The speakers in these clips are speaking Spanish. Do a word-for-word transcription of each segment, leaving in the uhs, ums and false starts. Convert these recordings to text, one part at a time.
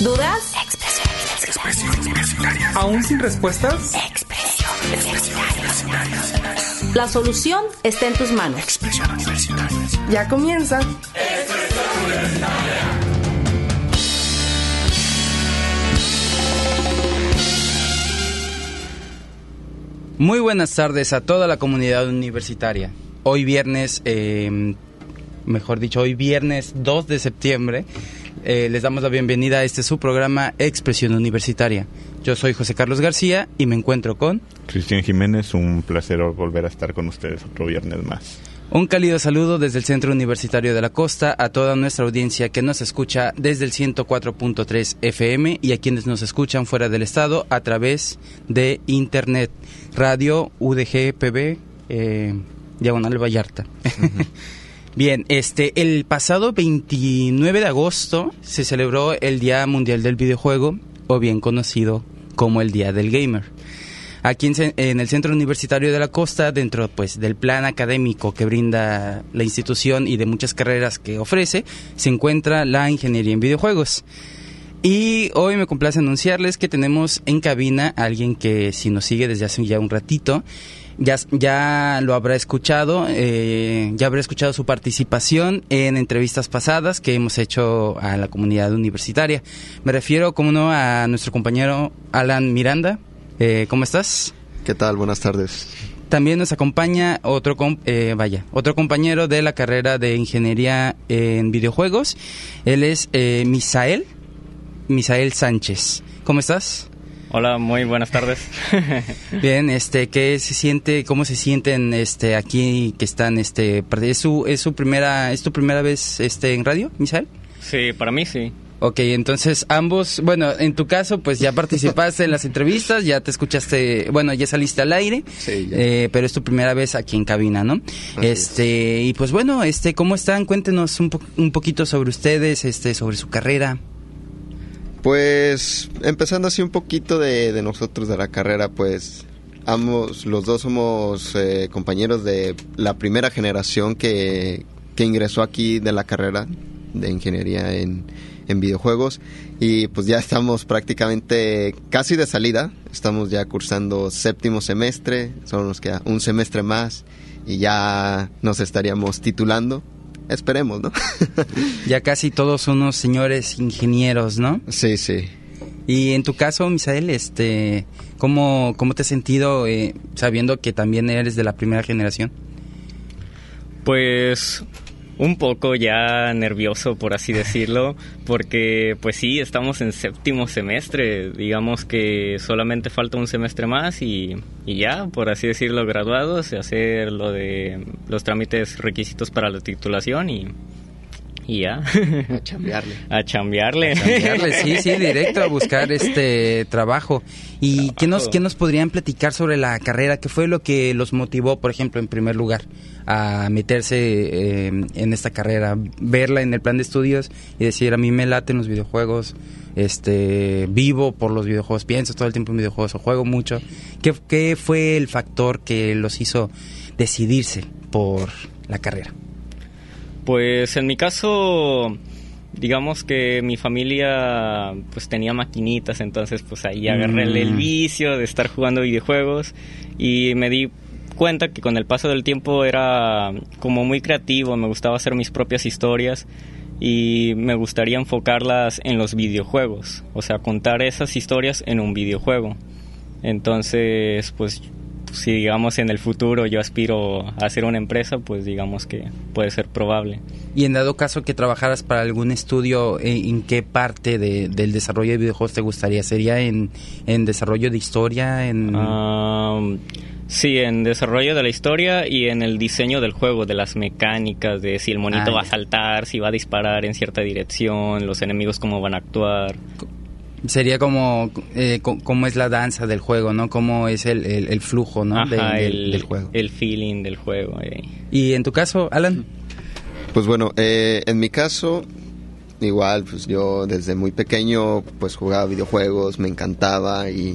¿Dudas? Expresión universitaria. ¿Aún sin respuestas? Expresión universitaria. La solución está en tus manos. Expresión universitaria. Ya comienza. Expresión universitaria. Muy buenas tardes a toda la comunidad universitaria. Hoy viernes, eh, mejor dicho, hoy viernes dos de septiembre, eh, les damos la bienvenida a este su programa Expresión Universitaria. Yo soy José Carlos García y me encuentro con... Cristian Jiménez, un placer volver a estar con ustedes otro viernes más. Un cálido saludo desde el Centro Universitario de la Costa a toda nuestra audiencia que nos escucha desde el ciento cuatro punto tres F M y a quienes nos escuchan fuera del estado a través de Internet. Radio U D G P B, eh, Diagonal Vallarta. Uh-huh. Bien, este, el pasado veintinueve de agosto se celebró el Día Mundial del Videojuego, o bien conocido como el Día del Gamer. Aquí en, en el Centro Universitario de la Costa, dentro pues del plan académico que brinda la institución y de muchas carreras que ofrece, se encuentra la Ingeniería en Videojuegos. Y hoy me complace anunciarles que tenemos en cabina a alguien que, si nos sigue desde hace ya un ratito, ya, ya lo habrá escuchado, eh, ya habrá escuchado su participación en entrevistas pasadas que hemos hecho a la comunidad universitaria. Me refiero, como no, a nuestro compañero Alan Miranda. Eh, ¿Cómo estás? ¿Qué tal? Buenas tardes. También nos acompaña otro com- eh, vaya, otro compañero de la carrera de Ingeniería en Videojuegos. Él es eh, Misael, Misael Sánchez. ¿Cómo estás? Hola, muy buenas tardes. Bien, este, ¿qué se siente? ¿Cómo se sienten, este, aquí que están, este, es su, es su primera, es tu primera vez, este, en radio, Misael? Sí, para mí sí. Ok, entonces ambos, bueno, en tu caso, pues ya participaste en las entrevistas, ya te escuchaste, bueno, ya saliste al aire, sí, ya. Eh, pero es tu primera vez aquí en cabina, ¿no? Así este, es. Y pues bueno, este, ¿cómo están? Cuéntenos un, po- un poquito sobre ustedes, este, sobre su carrera. Pues, empezando así un poquito de, de nosotros, de la carrera, pues, ambos, los dos somos eh, compañeros de la primera generación que, que ingresó aquí de la carrera de Ingeniería en en videojuegos y pues ya estamos prácticamente casi de salida, estamos ya cursando séptimo semestre, solo nos queda un semestre más y ya nos estaríamos titulando, esperemos, ¿no? Ya casi todos unos señores ingenieros, ¿no? Sí, sí. Y en tu caso, Misael, este, ¿cómo, cómo te has sentido eh, sabiendo que también eres de la primera generación? Pues un poco ya nervioso, por así decirlo, porque pues sí, estamos en séptimo semestre, digamos que solamente falta un semestre más y, y ya, por así decirlo, graduados, hacer lo de los trámites requisitos para la titulación y, y ya. A chambearle. A chambearle. A chambearle, sí, sí, directo a buscar este trabajo. ¿Y trabajo. ¿Qué nos, qué nos podrían platicar sobre la carrera? ¿Qué fue lo que los motivó, por ejemplo, en primer lugar, a meterse eh, en esta carrera, verla en el plan de estudios y decir, a mí me laten los videojuegos, este, vivo por los videojuegos, pienso todo el tiempo en videojuegos o juego mucho? ¿Qué, qué fue el factor que los hizo decidirse por la carrera? Pues en mi caso, digamos que mi familia pues tenía maquinitas, entonces pues ahí agarré mm. el vicio de estar jugando videojuegos y me di cuenta que con el paso del tiempo era como muy creativo, me gustaba hacer mis propias historias y me gustaría enfocarlas en los videojuegos, o sea, contar esas historias en un videojuego. Entonces, pues si digamos en el futuro yo aspiro a hacer una empresa, pues digamos que puede ser probable. Y en dado caso que trabajaras para algún estudio, ¿en, en qué parte de, del desarrollo de videojuegos te gustaría? ¿Sería en, en desarrollo de historia? En... Um, sí, en desarrollo de la historia y en el diseño del juego, de las mecánicas, de si el monito ah, va a saltar, si va a disparar en cierta dirección, los enemigos cómo van a actuar. Sería como eh, cómo es la danza del juego, ¿no? Cómo es el, el, el flujo, ¿no? Ajá, de, el, del, del juego. El feeling del juego. Eh. ¿Y en tu caso, Alan? Pues bueno, eh, en mi caso, igual, pues yo desde muy pequeño pues jugaba videojuegos, me encantaba y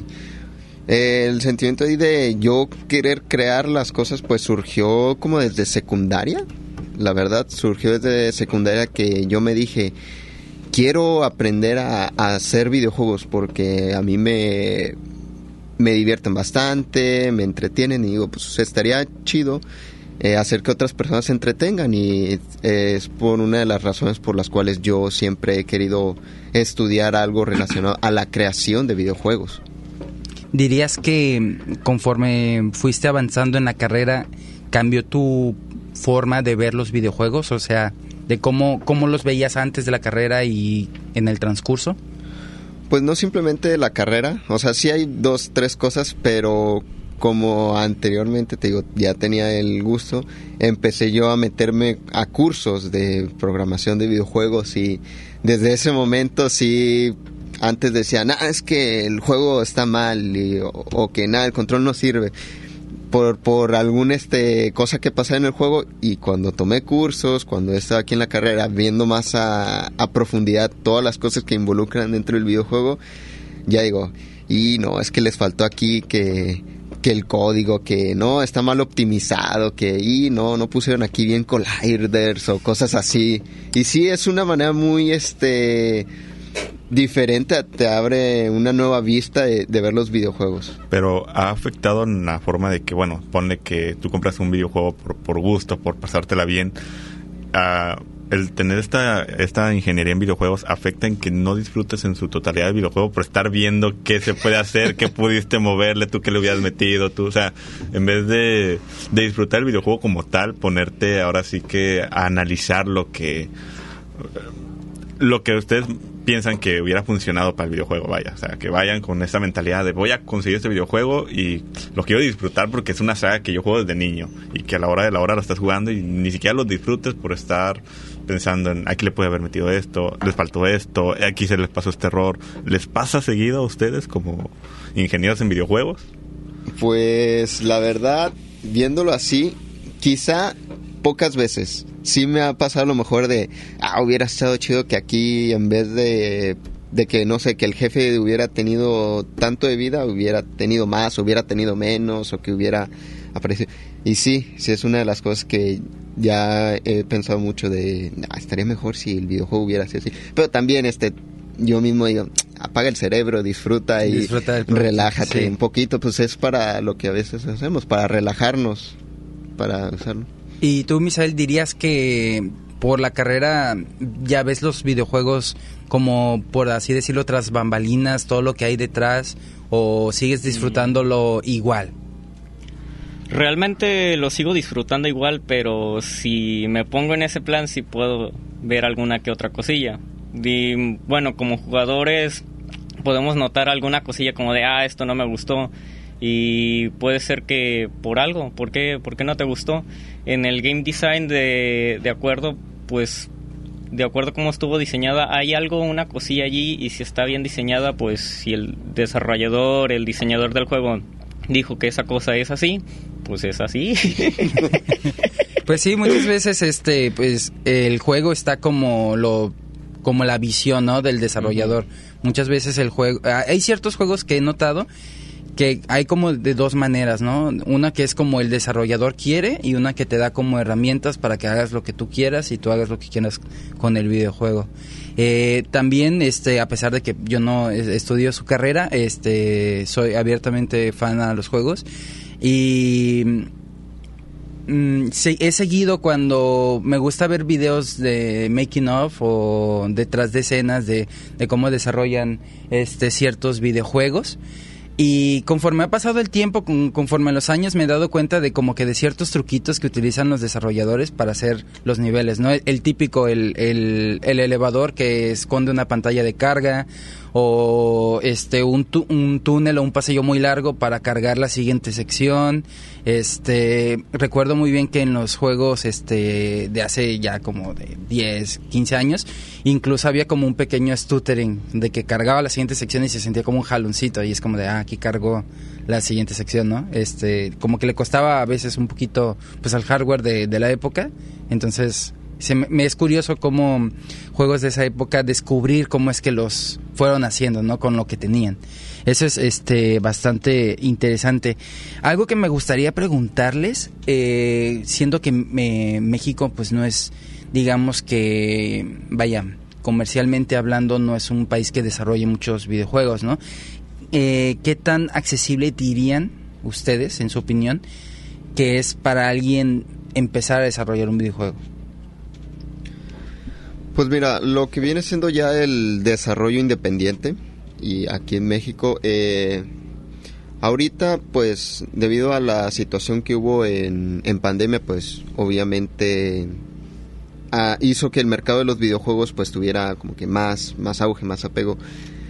eh, el sentimiento ahí de yo querer crear las cosas pues surgió como desde secundaria. La verdad, surgió desde secundaria que yo me dije, quiero aprender a, a hacer videojuegos porque a mí me, me divierten bastante, me entretienen y digo, pues estaría chido eh, hacer que otras personas se entretengan y eh, es por una de las razones por las cuales yo siempre he querido estudiar algo relacionado a la creación de videojuegos. ¿Dirías que conforme fuiste avanzando en la carrera cambió tu forma de ver los videojuegos? O sea, de cómo, cómo los veías antes de la carrera y en el transcurso. Pues no simplemente la carrera, o sea, sí hay dos, tres cosas, pero como anteriormente te digo, ya tenía el gusto, empecé yo a meterme a cursos de programación de videojuegos y desde ese momento sí, antes decía, nah, es que el juego está mal y, o, o que nada, el control no sirve. Por, por alguna este, cosa que pasa en el juego y cuando tomé cursos, cuando estaba aquí en la carrera viendo más a, a profundidad todas las cosas que involucran dentro del videojuego, ya digo, y no, es que les faltó aquí que, que el código, que no, está mal optimizado, que y no, no pusieron aquí bien colliders o cosas así. Y sí, es una manera muy este... diferente, te abre una nueva vista de, de ver los videojuegos. Pero ha afectado en la forma de que, bueno, ponle que tú compras un videojuego por, por gusto, por pasártela bien. Uh, el tener esta esta ingeniería en videojuegos afecta en que no disfrutes en su totalidad el videojuego por estar viendo qué se puede hacer, qué pudiste moverle, tú qué le hubieras metido, tú, o sea, en vez de, de disfrutar el videojuego como tal, ponerte ahora sí que a analizar lo que lo que ustedes piensan que hubiera funcionado para el videojuego, vaya, o sea, que vayan con esa mentalidad de voy a conseguir este videojuego y lo quiero disfrutar porque es una saga que yo juego desde niño y que a la hora de la hora lo estás jugando y ni siquiera lo disfrutes por estar pensando en aquí le puede haber metido esto, les faltó esto, aquí se les pasó este error. ¿Les pasa seguido a ustedes como ingenieros en videojuegos? Pues la verdad, viéndolo así, quizá pocas veces. Sí me ha pasado a lo mejor de, ah, hubiera estado chido que aquí en vez de, de que, no sé, que el jefe hubiera tenido tanto de vida, hubiera tenido más, hubiera tenido menos, o que hubiera aparecido. Y sí, sí es una de las cosas que ya he pensado mucho de, ah, estaría mejor si el videojuego hubiera sido así. Pero también, este, yo mismo digo, apaga el cerebro, disfruta y disfruta relájate sí. un poquito, pues es para lo que a veces hacemos, para relajarnos, para usarlo. ¿Y tú, Misael, dirías que por la carrera ya ves los videojuegos como, por así decirlo, tras bambalinas, todo lo que hay detrás, o sigues disfrutándolo igual? Realmente lo sigo disfrutando igual, pero si me pongo en ese plan sí puedo ver alguna que otra cosilla. Y, bueno, como jugadores podemos notar alguna cosilla como de, ah, esto no me gustó. Y puede ser que por algo, ¿por qué, por qué no te gustó? En el game design, de, de acuerdo, pues, de acuerdo a cómo estuvo diseñada, hay algo, una cosilla allí, y si está bien diseñada, pues, si el desarrollador, el diseñador del juego dijo que esa cosa es así, pues es así. Pues sí, muchas veces, este, pues, el juego está como lo... como la visión, ¿no?, del desarrollador. Uh-huh. Muchas veces el juego... Hay ciertos juegos que he notado que hay como de dos maneras, ¿no? Una que es como el desarrollador quiere y una que te da como herramientas para que hagas lo que tú quieras y tú hagas lo que quieras con el videojuego. Eh, también, este, a pesar de que yo no estudio su carrera, este, soy abiertamente fan a los juegos y mm, sí, he seguido cuando me gusta ver videos de making of o detrás de escenas de, de cómo desarrollan este ciertos videojuegos. Y conforme ha pasado el tiempo, conforme los años, me he dado cuenta de como que de ciertos truquitos que utilizan los desarrolladores para hacer los niveles, ¿no? El, el típico, el, el, el elevador que esconde una pantalla de carga, o este un, tu, un túnel o un pasillo muy largo para cargar la siguiente sección. Este, recuerdo muy bien que en los juegos este de hace ya como de diez, quince años, incluso había como un pequeño stuttering de que cargaba la siguiente sección y se sentía como un jaloncito y es como de, ah, aquí cargó la siguiente sección, ¿no? Este, como que le costaba a veces un poquito pues al hardware de, de la época. Entonces se me, me es curioso cómo juegos de esa época descubrir cómo es que los fueron haciendo, ¿no? Con lo que tenían. Eso es este bastante interesante. Algo que me gustaría preguntarles, eh, siendo que me, México pues no es, digamos que, vaya, comercialmente hablando no es un país que desarrolle muchos videojuegos, ¿no? Eh, ¿Qué tan accesible dirían ustedes, en su opinión, que es para alguien empezar a desarrollar un videojuego? Pues mira, lo que viene siendo ya el desarrollo independiente, y aquí en México, eh, ahorita pues debido a la situación que hubo en, en pandemia, pues obviamente ah, hizo que el mercado de los videojuegos pues tuviera como que más, más auge, más apego.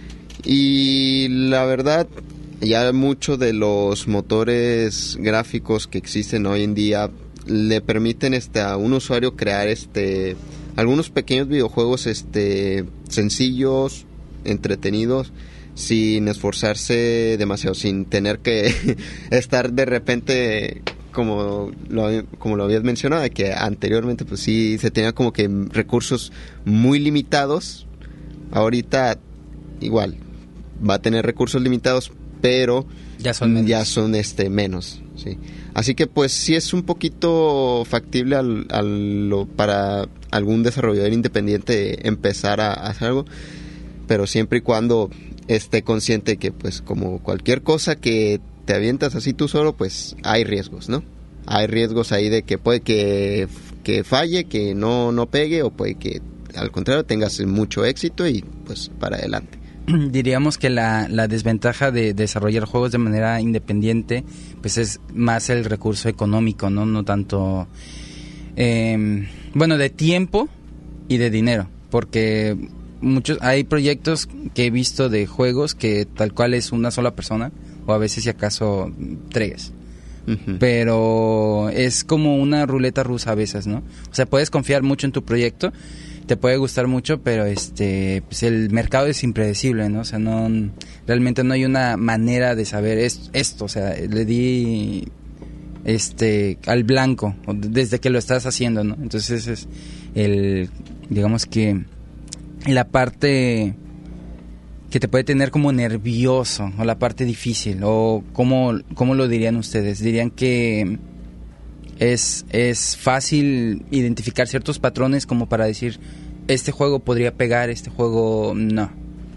Y la verdad, ya muchos de los motores gráficos que existen hoy en día le permiten este, a un usuario crear este... algunos pequeños videojuegos este sencillos, entretenidos, sin esforzarse demasiado, sin tener que estar de repente como lo, como lo habías mencionado, que anteriormente pues sí se tenía como que recursos muy limitados. Ahorita igual va a tener recursos limitados, pero ya son menos. ya son este menos, sí. Así que pues sí es un poquito factible al, al, lo, para algún desarrollador independiente empezar a, a hacer algo, pero siempre y cuando esté consciente que pues como cualquier cosa que te avientas así tú solo, pues hay riesgos, ¿no? Hay riesgos ahí de que puede que, que falle, que no, no pegue, o puede que al contrario tengas mucho éxito y pues para adelante. Diríamos que la, la desventaja de desarrollar juegos de manera independiente pues es más el recurso económico, no no tanto eh, bueno, de tiempo y de dinero, porque muchos hay proyectos que he visto de juegos que tal cual es una sola persona, o a veces si acaso tres. Uh-huh. Pero es como una ruleta rusa a veces, ¿no? O sea, puedes confiar mucho en tu proyecto, te puede gustar mucho, pero este pues el mercado es impredecible, ¿no? O sea, no realmente no hay una manera de saber es, esto, o sea, le di este al blanco desde que lo estás haciendo, ¿no? Entonces es el digamos que la parte que te puede tener como nervioso, o la parte difícil, o cómo cómo lo dirían ustedes. Dirían que Es, es fácil identificar ciertos patrones como para decir, este juego podría pegar, este juego no.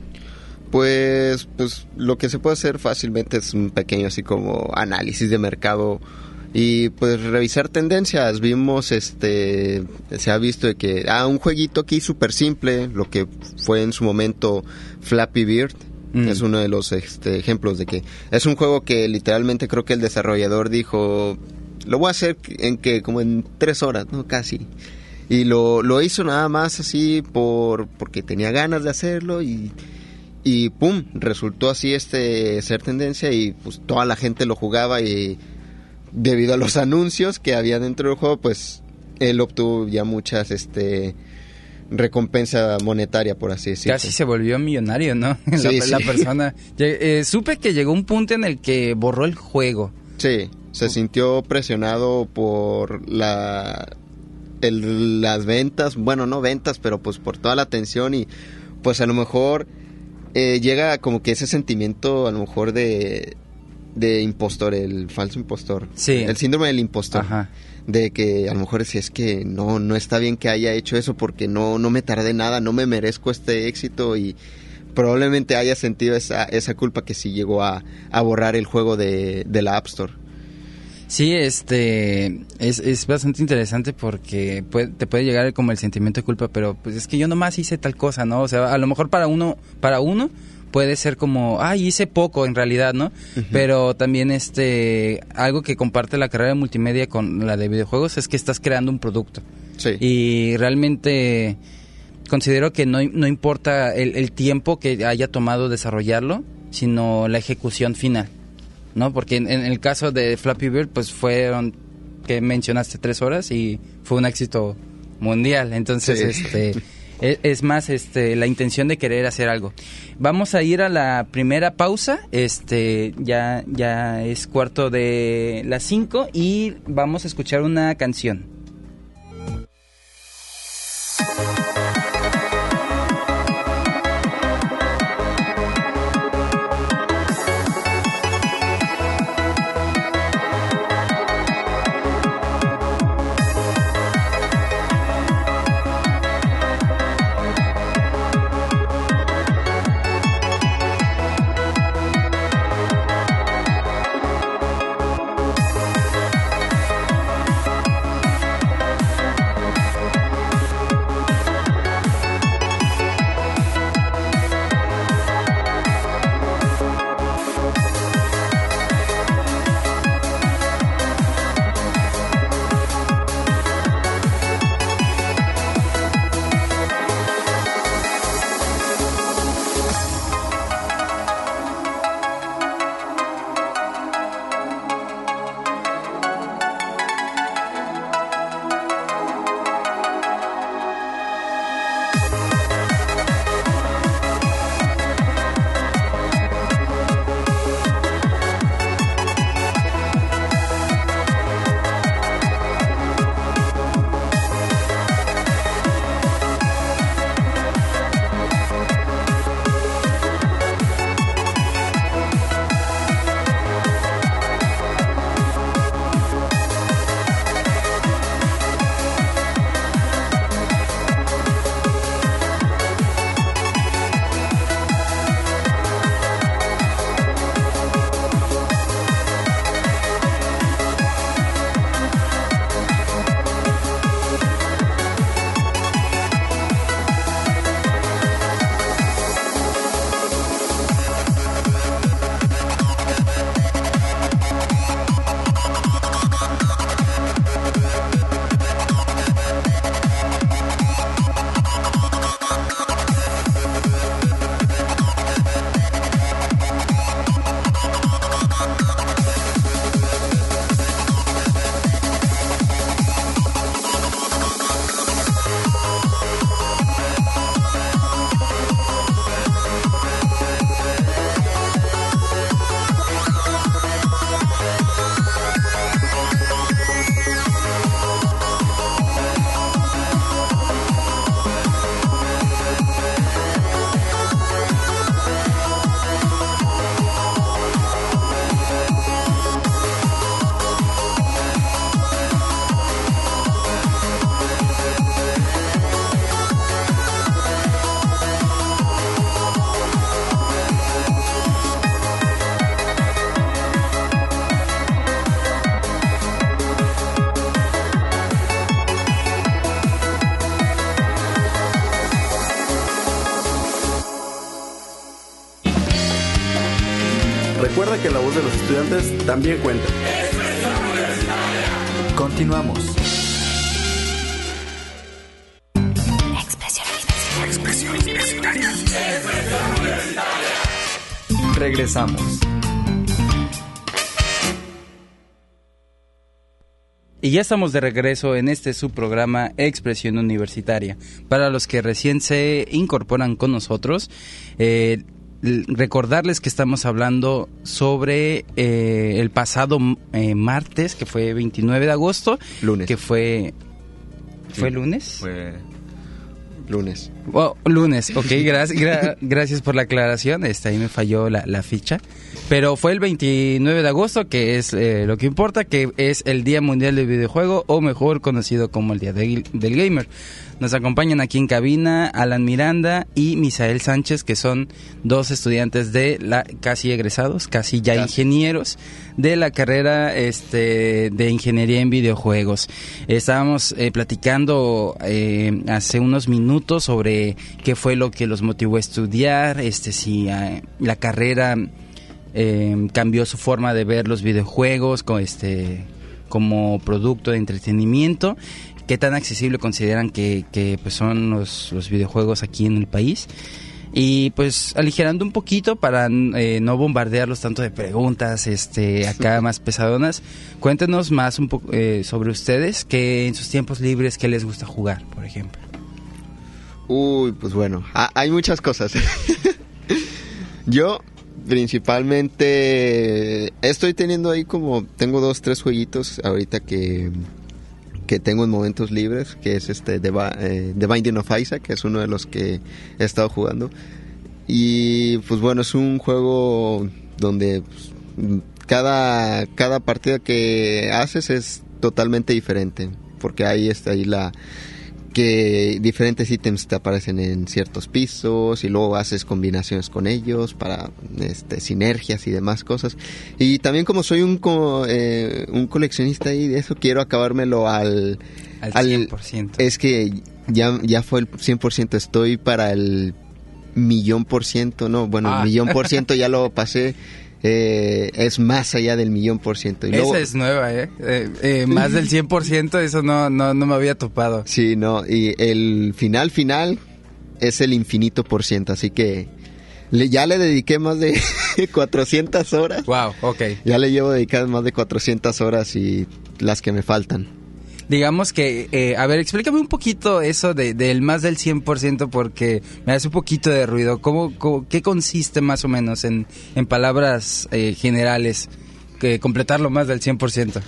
Pues, pues lo que se puede hacer fácilmente es un pequeño así como análisis de mercado y pues revisar tendencias. Vimos, este, se ha visto de que, ah, un jueguito aquí súper simple, lo que fue en su momento Flappy Bird. Mm. Es uno de los este, ejemplos de que es un juego que literalmente creo que el desarrollador dijo... Lo voy a hacer en que como en tres horas, ¿no? Casi. Y lo, lo hizo nada más así por porque tenía ganas de hacerlo y, y pum, resultó así este ser tendencia y pues toda la gente lo jugaba y debido a los anuncios que había dentro del juego, pues él obtuvo ya muchas este recompensa monetaria, por así decirlo. Casi se volvió millonario, ¿no? Sí, la, sí. la persona. Eh, supe que llegó un punto en el que borró el juego. Sí. Se sintió presionado por la el, las ventas, bueno, no ventas, pero pues por toda la atención y pues a lo mejor eh, llega como que ese sentimiento a lo mejor de, de impostor, el falso impostor, sí. El síndrome del impostor. Ajá. De que a lo mejor si es que no, no está bien que haya hecho eso porque no, no me tardé nada, no me merezco este éxito y probablemente haya sentido esa, esa culpa que sí llegó a, a borrar el juego de, de la App Store. Sí, este es, es bastante interesante porque puede, te puede llegar como el sentimiento de culpa, pero pues es que yo nomás hice tal cosa, ¿no? O sea, a lo mejor para uno, para uno puede ser como, ay, hice poco en realidad, ¿no? Uh-huh. Pero también este algo que comparte la carrera de multimedia con la de videojuegos es que estás creando un producto. Sí. Y realmente considero que no, no importa el, el tiempo que haya tomado desarrollarlo, sino la ejecución final, ¿no? Porque en, en el caso de Flappy Bird, pues fueron, que mencionaste, tres horas y fue un éxito mundial. Entonces, sí. este es, es más este la intención de querer hacer algo. Vamos a ir a la primera pausa. Este ya, ya es cuarto de las cinco y vamos a escuchar una canción. Recuerda que la voz de los estudiantes también cuenta. Continuamos. Expresiones universitarias. Regresamos. Y ya estamos de regreso en este subprograma Expresión Universitaria. Para los que recién se incorporan con nosotros, eh, recordarles que estamos hablando sobre eh, el pasado eh, martes, que fue veintinueve de agosto. Lunes. Que fue... ¿Fue lunes? Fue lunes. Oh, lunes, ok, gracias, gra- gracias por la aclaración, este, ahí me falló la, la ficha. Pero fue el veintinueve de agosto, que es eh, lo que importa, que es el Día Mundial del Videojuego, o mejor conocido como el Día de, del Gamer. Nos acompañan aquí en cabina Alan Miranda y Misael Sánchez, que son dos estudiantes de la, casi egresados, casi ya casi. ingenieros, de la carrera este, de Ingeniería en Videojuegos. Estábamos eh, platicando eh, hace unos minutos sobre qué fue lo que los motivó a estudiar, este, si eh, la carrera eh, cambió su forma de ver los videojuegos con, este, como producto de entretenimiento. ¿Qué tan accesible consideran que, que pues son los, los videojuegos aquí en el país? Y pues aligerando un poquito para eh, no bombardearlos tanto de preguntas este acá más pesadonas, cuéntenos más un poco eh, sobre ustedes, que en sus tiempos libres, ¿qué les gusta jugar, por ejemplo? Uy, pues bueno, ha, hay muchas cosas. Yo principalmente estoy teniendo ahí como, tengo dos, tres jueguitos ahorita que... que tengo en momentos libres, que es este The, eh, The Binding of Isaac, que es uno de los que he estado jugando. Y pues bueno, es un juego donde pues, cada, cada partida que haces es totalmente diferente, porque ahí está ahí la que diferentes ítems te aparecen en ciertos pisos y luego haces combinaciones con ellos para este, sinergias y demás cosas. Y también como soy un co- eh, un coleccionista y de eso quiero acabármelo al, al cien por ciento. Al, es que ya, ya fue el cien por ciento, estoy para el millón por ciento, no, bueno, ah. el millón por ciento ya lo pasé. Eh, es más allá del millón por ciento. Y Esa luego, es nueva, ¿eh? Eh, eh más del cien por ciento, eso no, no, no me había topado. Sí, no, y el final final es el infinito por ciento, así que le, ya le dediqué más de cuatrocientas horas. Wow, ok. Ya le llevo dedicadas más de cuatrocientas horas y las que me faltan. Digamos que, eh, a ver, explícame un poquito eso de, del más del cien por ciento, porque me hace un poquito de ruido. ¿Cómo, cómo, ¿Qué consiste más o menos en, en palabras eh, generales que completarlo más del cien por ciento?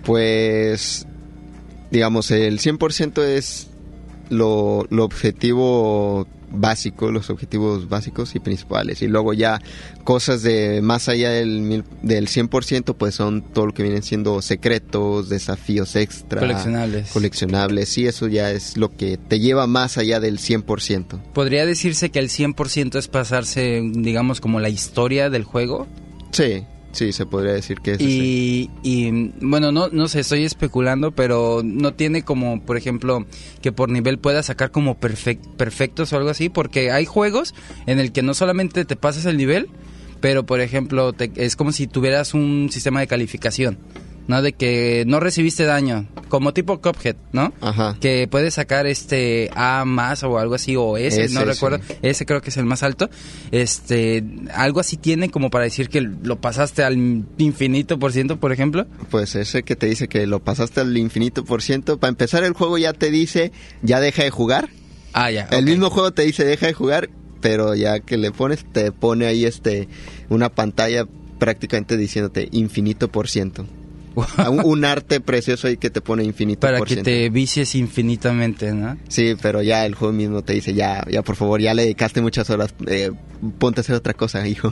Pues, digamos, el cien por ciento es lo, lo objetivo básico, los objetivos básicos y principales. Y luego ya cosas de más allá del, mil, del cien por ciento, pues son todo lo que vienen siendo secretos, desafíos extra. Coleccionables. Coleccionables, sí, eso ya es lo que te lleva más allá del cien por ciento. ¿Podría decirse que el cien por ciento es pasarse, digamos, como la historia del juego? Sí. Sí, se podría decir que es y, y bueno, no no sé, estoy especulando, pero no tiene como, por ejemplo, que por nivel puedas sacar como perfect, perfectos o algo así, porque hay juegos en el que no solamente te pasas el nivel, pero por ejemplo te, es como si tuvieras un sistema de calificación, ¿no? De que no recibiste daño, como tipo Cuphead, ¿no? Ajá. Que puedes sacar este A más o algo así, o S, ese, no recuerdo, sí. Ese creo que es el más alto. Este, algo así tiene como para decir que lo pasaste al infinito por ciento, por ejemplo. Pues ese que te dice que lo pasaste al infinito por ciento, para empezar el juego ya te dice, ya deja de jugar. Ah, ya. El okay. mismo juego te dice deja de jugar, pero ya que le pones, te pone ahí este una pantalla prácticamente diciéndote infinito por ciento. Un, un arte precioso ahí que te pone infinito para por que ciento. te vicies infinitamente, ¿no? Sí, pero ya el juego mismo te dice, ya, ya por favor, ya le dedicaste muchas horas, eh, ponte a hacer otra cosa, hijo.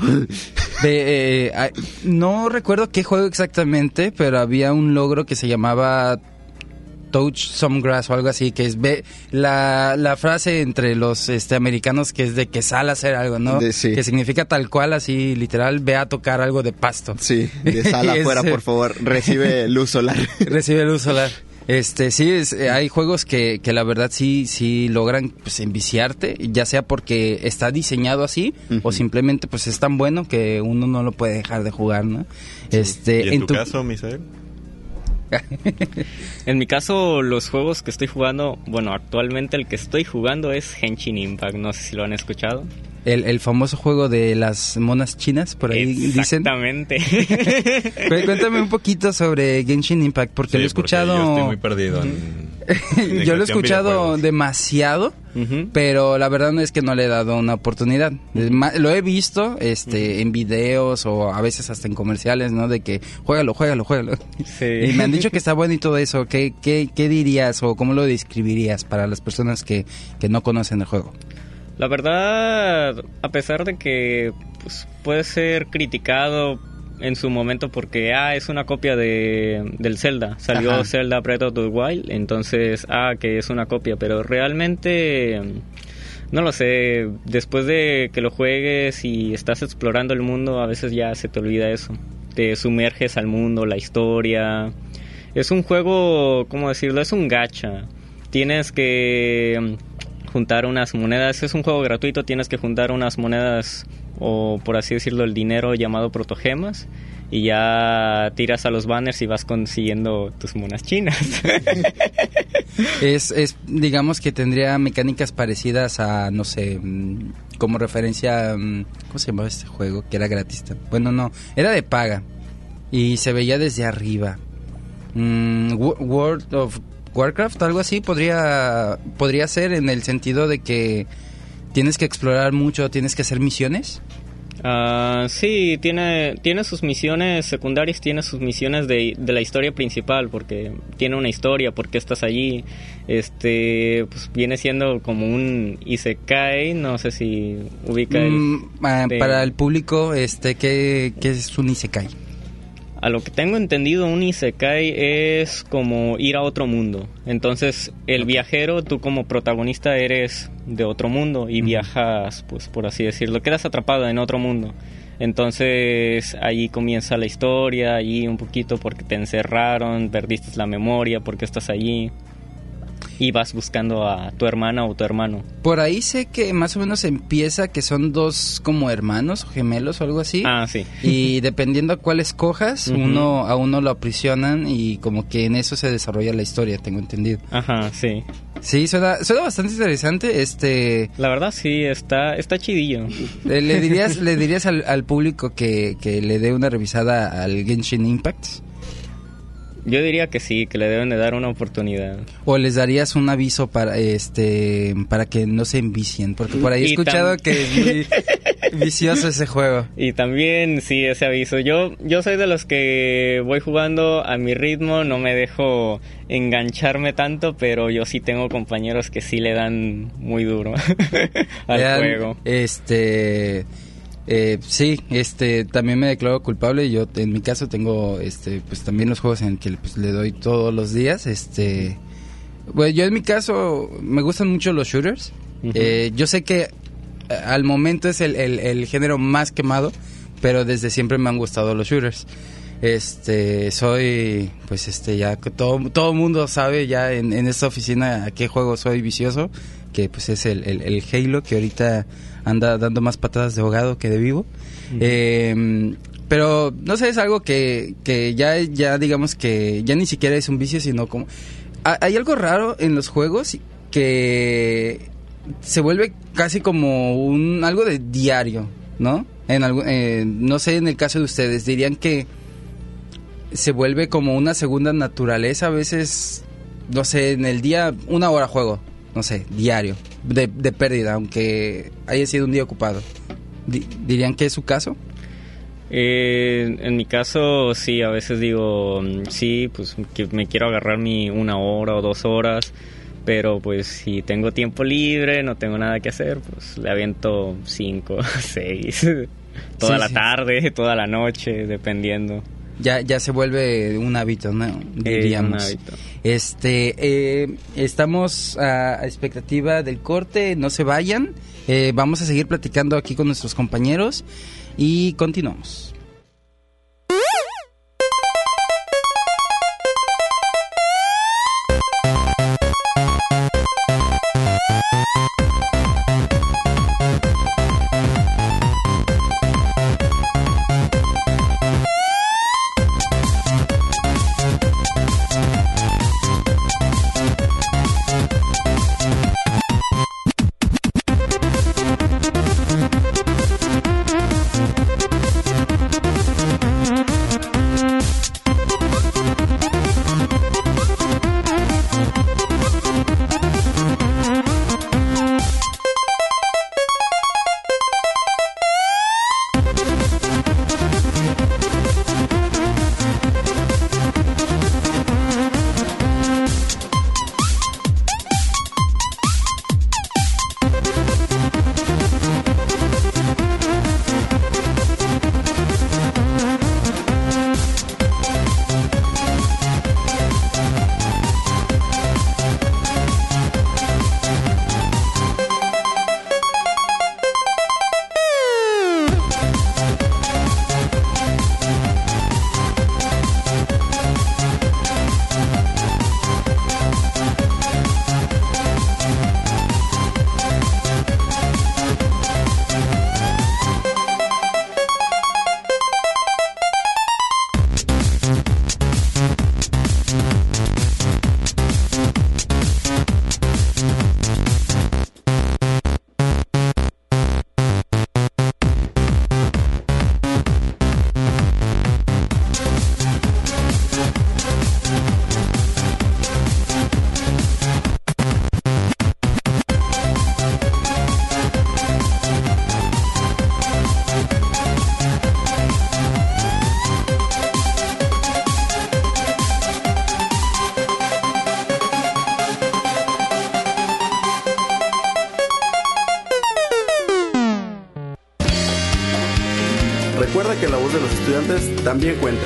De, eh, no recuerdo qué juego exactamente, pero había un logro que se llamaba Touch Some Grass o algo así, que es ve, la, la frase entre los este americanos que es de que sal a hacer algo, ¿no? De, sí. Que significa tal cual, así literal, ve a tocar algo de pasto. Sí, de sal afuera, por favor, recibe luz solar. Recibe luz solar. Este, sí, es, eh, hay juegos que, que la verdad sí, sí logran pues enviciarte, ya sea porque está diseñado así uh-huh. o simplemente pues es tan bueno que uno no lo puede dejar de jugar, ¿no? Sí. Este, ¿Y en, en tu, tu caso, Misael? En mi caso, los juegos que estoy jugando, bueno, actualmente el que estoy jugando es Genshin Impact, no sé si lo han escuchado. El, el famoso juego de las monas chinas, por ahí dicen. Exactamente. Cuéntame un poquito sobre Genshin Impact, porque sí, lo he escuchado... Yo estoy muy perdido en... en yo lo he escuchado demasiado, uh-huh. pero la verdad no es que no le he dado una oportunidad. Uh-huh. Lo he visto este, uh-huh. en videos o a veces hasta en comerciales, ¿no? De que juégalo, juégalo, juégalo. Sí. Y me han dicho que está bueno y todo eso. ¿Qué, qué, qué dirías o cómo lo describirías para las personas que, que no conocen el juego? La verdad, a pesar de que pues, puede ser criticado en su momento porque ah es una copia de del Zelda, salió Ajá. Zelda Breath of the Wild, entonces ah que es una copia, pero realmente no lo sé, después de que lo juegues y estás explorando el mundo, a veces ya se te olvida eso, te sumerges al mundo, la historia. Es un juego, ¿cómo decirlo? Es un gacha. Tienes que juntar unas monedas, es un juego gratuito, tienes que juntar unas monedas o por así decirlo el dinero llamado protogemas y ya tiras a los banners y vas consiguiendo tus monas chinas. es, es digamos que tendría mecánicas parecidas a, no sé, como referencia, ¿cómo se llamaba este juego? Que era gratis. Bueno, no, era de paga y se veía desde arriba. Mm, World of Warcraft, algo así podría podría ser en el sentido de que tienes que explorar mucho, tienes que hacer misiones. Uh, sí, tiene tiene sus misiones secundarias, tiene sus misiones de, de la historia principal, porque tiene una historia, porque estás allí. Este, pues viene siendo como un isekai, no sé si ubica el, mm, uh, de... Para el público, este, ¿qué, qué es un isekai? A lo que tengo entendido, un isekai es como ir a otro mundo. Entonces, el viajero, tú como protagonista eres de otro mundo y uh-huh. viajas, pues por así decirlo, quedas atrapado en otro mundo. Entonces, ahí comienza la historia, allí un poquito porque te encerraron, perdiste la memoria, porque estás allí. Y vas buscando a tu hermana o tu hermano. Por ahí sé que más o menos empieza que son dos como hermanos o gemelos o algo así. Ah, sí. Y dependiendo a cuál escojas, uh-huh. uno a uno lo aprisionan y como que en eso se desarrolla la historia, tengo entendido. Ajá, sí. Sí, suena, suena bastante interesante. Este, la verdad sí, está está chidillo. ¿Le, le dirías le dirías al, al público que, que le dé una revisada al Genshin Impact? Yo diría que sí, que le deben de dar una oportunidad. ¿O les darías un aviso para este para que no se envicien? Porque por ahí he escuchado tam- que es muy vicioso ese juego. Y también, sí, ese aviso. Yo yo soy de los que voy jugando a mi ritmo, no me dejo engancharme tanto, pero yo sí tengo compañeros que sí le dan muy duro al Vean, juego. Este... Eh, sí, este también me declaro culpable. Yo en mi caso tengo este pues también los juegos en que pues, le doy todos los días. Este, bueno, yo en mi caso me gustan mucho los shooters. Uh-huh. Eh, yo sé que al momento es el, el, el género más quemado, pero desde siempre me han gustado los shooters. Este, soy, pues este, ya todo todo mundo sabe ya en, en esta oficina a qué juego soy vicioso, que pues es el, el, el Halo, que ahorita anda dando más patadas de ahogado que de vivo. Uh-huh. Eh, pero no sé, es algo que, que ya, ya digamos que ya ni siquiera es un vicio, sino como... Hay algo raro en los juegos que se vuelve casi como un algo de diario, ¿no? En algún, eh, no sé, en el caso de ustedes, dirían que se vuelve como una segunda naturaleza a veces, no sé, en el día, una hora juego, no sé, diario, de, de pérdida, aunque haya sido un día ocupado. Di, ¿Dirían que es su caso? Eh, en mi caso, sí, a veces digo, sí, pues que me quiero agarrar mi una hora o dos horas, pero pues si tengo tiempo libre, no tengo nada que hacer, pues le aviento cinco, seis, toda sí, la sí. tarde, toda la noche, dependiendo. Ya ya se vuelve un hábito, ¿no? Diríamos. Eh, un hábito. Este, eh, estamos a expectativa del corte, no se vayan. Eh, vamos a seguir platicando aquí con nuestros compañeros y continuamos. Recuerda que la voz de los estudiantes también cuenta.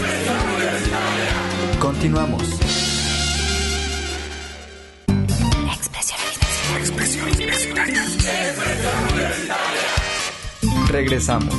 Continuamos. Expresiones universitarias. Regresamos.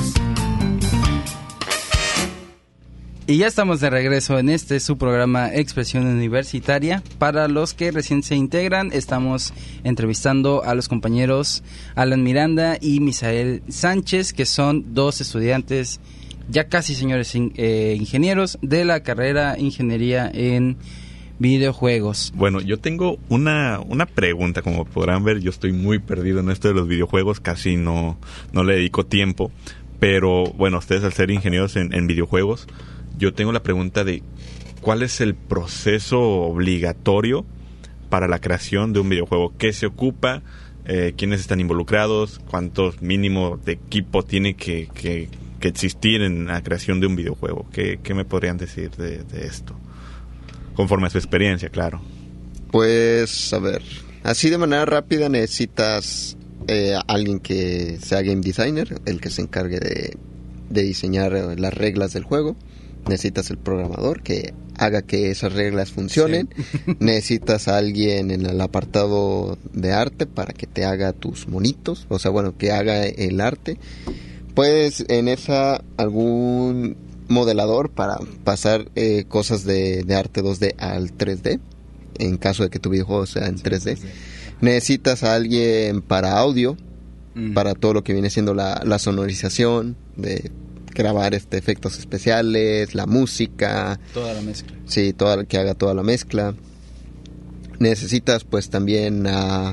Y ya estamos de regreso en este su programa Expresión Universitaria. Para los que recién se integran, estamos entrevistando a los compañeros Alan Miranda y Misael Sánchez, que son dos estudiantes, ya casi señores eh, ingenieros, de la carrera Ingeniería en Videojuegos. Bueno, yo tengo una, una pregunta. Como podrán ver, yo estoy muy perdido en esto de los videojuegos, casi no, no le dedico tiempo. Pero bueno, ustedes al ser ingenieros en, en videojuegos, yo tengo la pregunta de ¿cuál es el proceso obligatorio para la creación de un videojuego? ¿Qué se ocupa? Eh, ¿Quiénes están involucrados? ¿Cuántos mínimo de equipo tiene que, que, que existir en la creación de un videojuego? ¿Qué, qué me podrían decir de, de esto? Conforme a su experiencia, claro. Pues, a ver, así de manera rápida necesitas eh, alguien que sea game designer, el que se encargue de, de diseñar las reglas del juego. Necesitas el programador que haga que esas reglas funcionen. Sí. Necesitas a alguien en el apartado de arte para que te haga tus monitos, o sea, bueno, que haga el arte. Puedes en esa algún modelador para pasar eh, cosas de, de arte dos D al tres D, en caso de que tu videojuego sea en tres D. Necesitas a alguien para audio, mm. para todo lo que viene siendo la, la sonorización, de grabar este efectos especiales, la música, toda la mezcla. Sí, toda, que haga toda la mezcla. Necesitas pues también a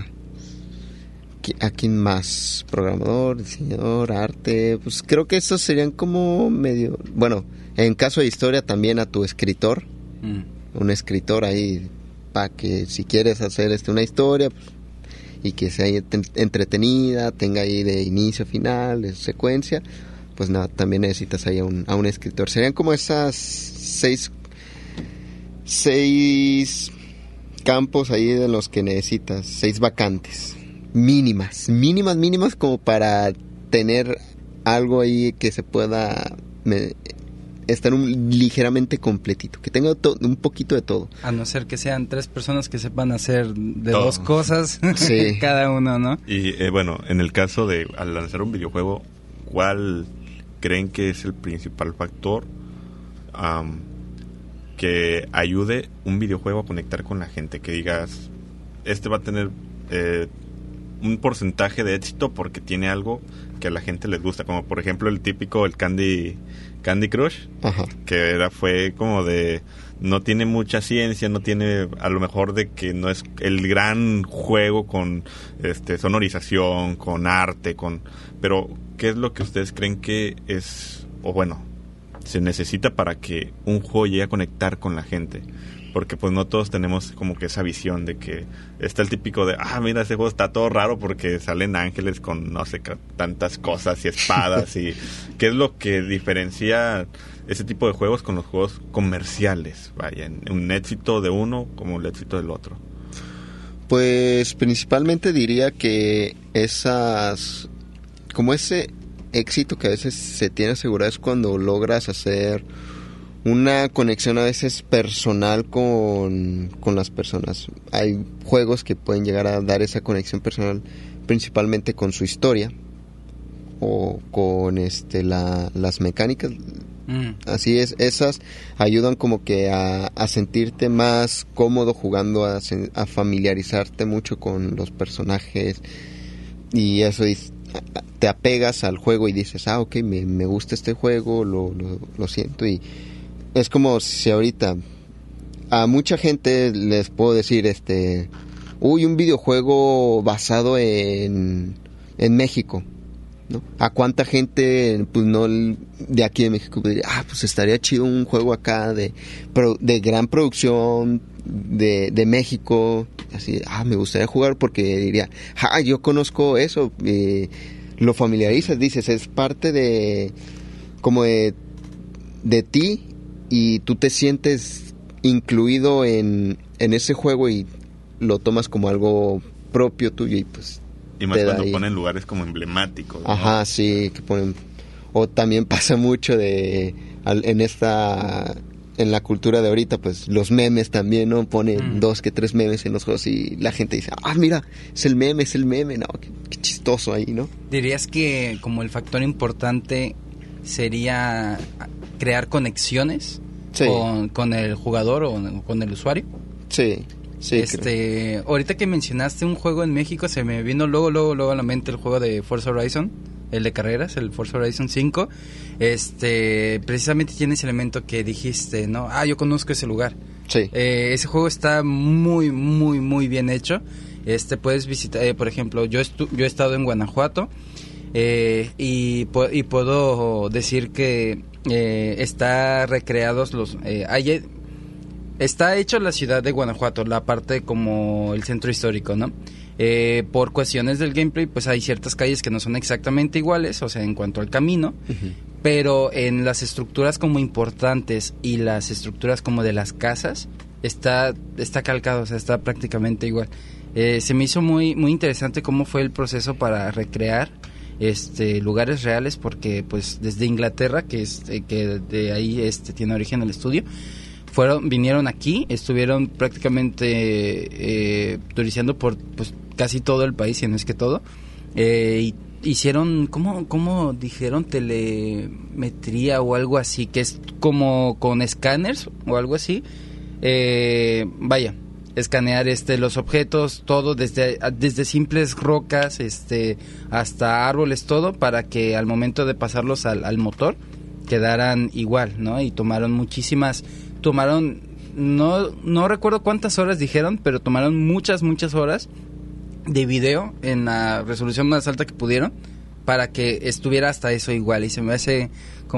¿a quién más? Programador, diseñador, arte. Pues creo que esos serían como medio, bueno, en caso de historia también a tu escritor, mm. un escritor ahí para que si quieres hacer este una historia pues, y que sea entretenida, tenga ahí de inicio a final, de secuencia. Pues nada, también necesitas ahí a un, a un escritor. Serían como esas seis, seis campos ahí de los que necesitas, seis vacantes, mínimas, mínimas, mínimas como para tener algo ahí que se pueda me, estar un, ligeramente completito, que tenga to, un poquito de todo. A no ser que sean tres personas que sepan hacer de todo. Dos cosas, sí. cada uno, ¿no? Y eh, bueno, en el caso de al lanzar un videojuego, ¿cuál creen que es el principal factor um, que ayude un videojuego a conectar con la gente? Que digas, este va a tener eh, un porcentaje de éxito porque tiene algo que a la gente les gusta, como por ejemplo el típico, el Candy Candy Crush. Ajá. Que era, fue como de, no tiene mucha ciencia, no tiene, a lo mejor de que no es el gran juego con este sonorización, con arte, con, pero ¿qué es lo que ustedes creen que es, o bueno, se necesita para que un juego llegue a conectar con la gente? Porque pues no todos tenemos como que esa visión de que está el típico de, ah, mira, ese juego está todo raro porque salen ángeles con no sé tantas cosas y espadas. Y ¿qué es lo que diferencia ese tipo de juegos con los juegos comerciales? Vaya, un éxito de uno como el éxito del otro. Pues principalmente diría que esas, como ese éxito que a veces se tiene asegurado es cuando logras hacer una conexión a veces personal con, con las personas. Hay juegos que pueden llegar a dar esa conexión personal principalmente con su historia o con este la, las mecánicas. Mm. Así es, esas ayudan como que a, a sentirte más cómodo jugando, a, a familiarizarte mucho con los personajes y eso es, te apegas al juego y dices, ah, ok, me, me gusta este juego, lo, lo, lo siento. Y es como si ahorita a mucha gente les puedo decir, este, uy, un videojuego basado en, en México, ¿no? ¿A cuánta gente, pues no de aquí de México diría, ah, pues estaría chido un juego acá de, de gran producción de, de México? Así, ah, me gustaría jugar porque diría, ah, yo conozco eso, eh, lo familiarizas, dices, es parte de, como de, de ti y tú te sientes incluido en, en ese juego y lo tomas como algo propio tuyo y pues y más cuando ahí ponen lugares como emblemáticos, ¿no? Ajá, sí, que ponen O también pasa mucho de al, en esta en la cultura de ahorita, pues los memes también, ¿no? Ponen mm. dos que tres memes en los juegos y la gente dice, ah, mira, es el meme, es el meme, no, qué, qué chistoso ahí, ¿no? ¿Dirías que como el factor importante sería crear conexiones sí. con, con el jugador o con el usuario? Sí, sí. Este, ahorita que mencionaste un juego en México, se me vino luego, luego, luego a la mente el juego de Forza Horizon, el de carreras, el Forza Horizon cinco. Este, precisamente tiene ese elemento que dijiste, ¿no? Ah, yo conozco ese lugar. Sí. Eh, ese juego está muy, muy, muy bien hecho. Este, puedes visitar, eh, por ejemplo, yo estu- yo he estado en Guanajuato eh, y, po- y puedo decir que eh, está recreados los, eh, hay, está hecho la ciudad de Guanajuato, la parte como el centro histórico, ¿no? Eh, por cuestiones del gameplay, pues hay ciertas calles que no son exactamente iguales, o sea, en cuanto al camino, uh-huh. pero en las estructuras como importantes y las estructuras como de las casas, está, está calcado, o sea, está prácticamente igual. Eh, se me hizo muy, muy interesante cómo fue el proceso para recrear este lugares reales, porque pues desde Inglaterra, que es eh, que de ahí este tiene origen el estudio, fueron vinieron aquí, estuvieron prácticamente eh, turisteando por pues casi todo el país, si no es que todo, eh, y hicieron, ¿cómo, cómo dijeron? Telemetría o algo así, que es como con escáneres o algo así, eh, vaya, escanear este los objetos, todo, desde, desde simples rocas este hasta árboles, todo, para que al momento de pasarlos al, al motor quedaran igual, ¿no? Y tomaron muchísimas, tomaron, no, no recuerdo cuántas horas dijeron, pero tomaron muchas, muchas horas de video en la resolución más alta que pudieron para que estuviera hasta eso igual. Y se me hace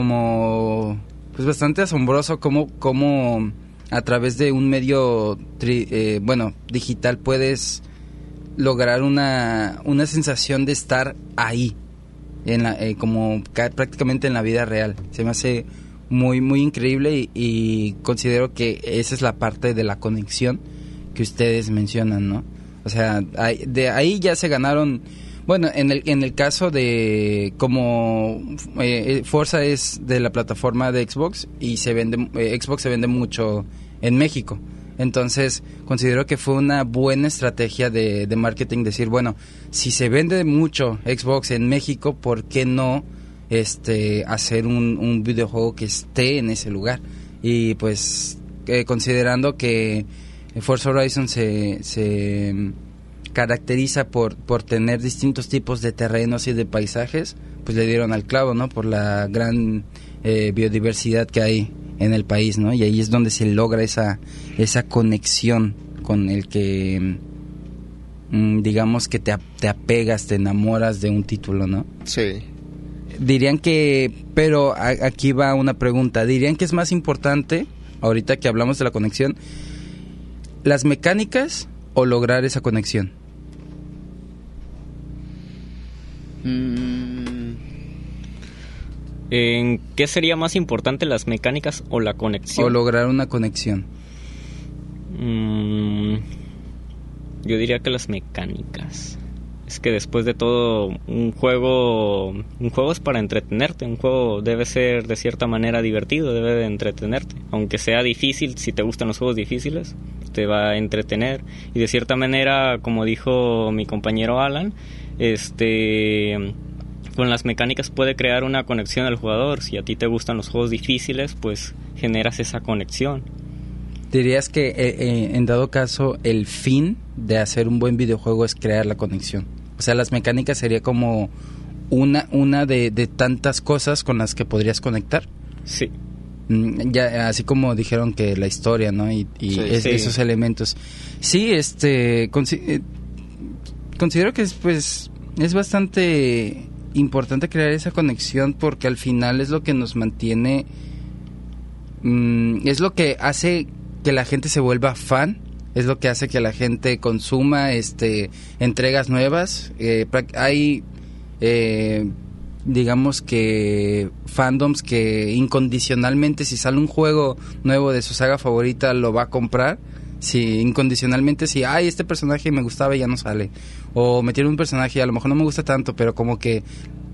como pues bastante asombroso cómo, cómo a través de un medio tri, eh, bueno digital puedes lograr una, una sensación de estar ahí en la, eh, como ca- prácticamente en la vida real. Se me hace muy muy increíble y, y considero que esa es la parte de la conexión que ustedes mencionan, ¿no? O sea, hay, de ahí ya se ganaron. Bueno, en el en el caso de como eh, Forza es de la plataforma de Xbox y se vende eh, Xbox se vende mucho en México. Entonces, considero que fue una buena estrategia de, de marketing decir, bueno, si se vende mucho Xbox en México, ¿por qué no este hacer un, un videojuego que esté en ese lugar? Y pues, eh, considerando que Forza Horizon se, se caracteriza por, por tener distintos tipos de terrenos y de paisajes, pues le dieron al clavo, ¿no? Por la gran eh, biodiversidad que hay en el país, ¿no? Y ahí es donde se logra esa esa conexión con el que mmm, digamos que te, te apegas, te enamoras de un título, ¿no? Sí. Dirían que, pero a, aquí va una pregunta, dirían que es más importante, ahorita que hablamos de la conexión, las mecánicas o lograr esa conexión. Mm. ¿En qué sería más importante, las mecánicas o la conexión? O lograr una conexión. Mm, yo diría que las mecánicas. Es que después de todo, un juego un juego es para entretenerte. Un juego debe ser de cierta manera divertido, debe de entretenerte. Aunque sea difícil, si te gustan los juegos difíciles, te va a entretener. Y de cierta manera, como dijo mi compañero Alan, este... con las mecánicas puede crear una conexión al jugador. Si a ti te gustan los juegos difíciles, pues generas esa conexión. ¿Dirías que eh, eh, en dado caso el fin de hacer un buen videojuego es crear la conexión? O sea, las mecánicas sería como una una de, de tantas cosas con las que podrías conectar. Sí. Ya, así como dijeron que la historia, ¿no? Y, y sí, es, sí. esos elementos. Sí, este... Consi- eh, considero que es, pues, es bastante importante crear esa conexión porque al final es lo que nos mantiene, mmm, es lo que hace que la gente se vuelva fan, es lo que hace que la gente consuma este entregas nuevas. Eh, hay eh, digamos que fandoms que incondicionalmente, si sale un juego nuevo de su saga favorita, lo va a comprar. Si incondicionalmente, si ay, este personaje me gustaba y ya no sale, o metieron un personaje y a lo mejor no me gusta tanto, pero como que